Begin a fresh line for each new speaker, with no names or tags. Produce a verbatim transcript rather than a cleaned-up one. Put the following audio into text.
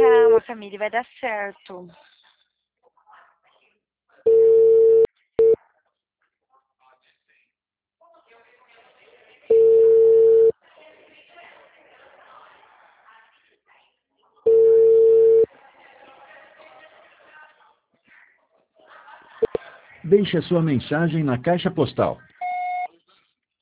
Calma, Camille, vai dar certo.
Deixe a sua mensagem na caixa postal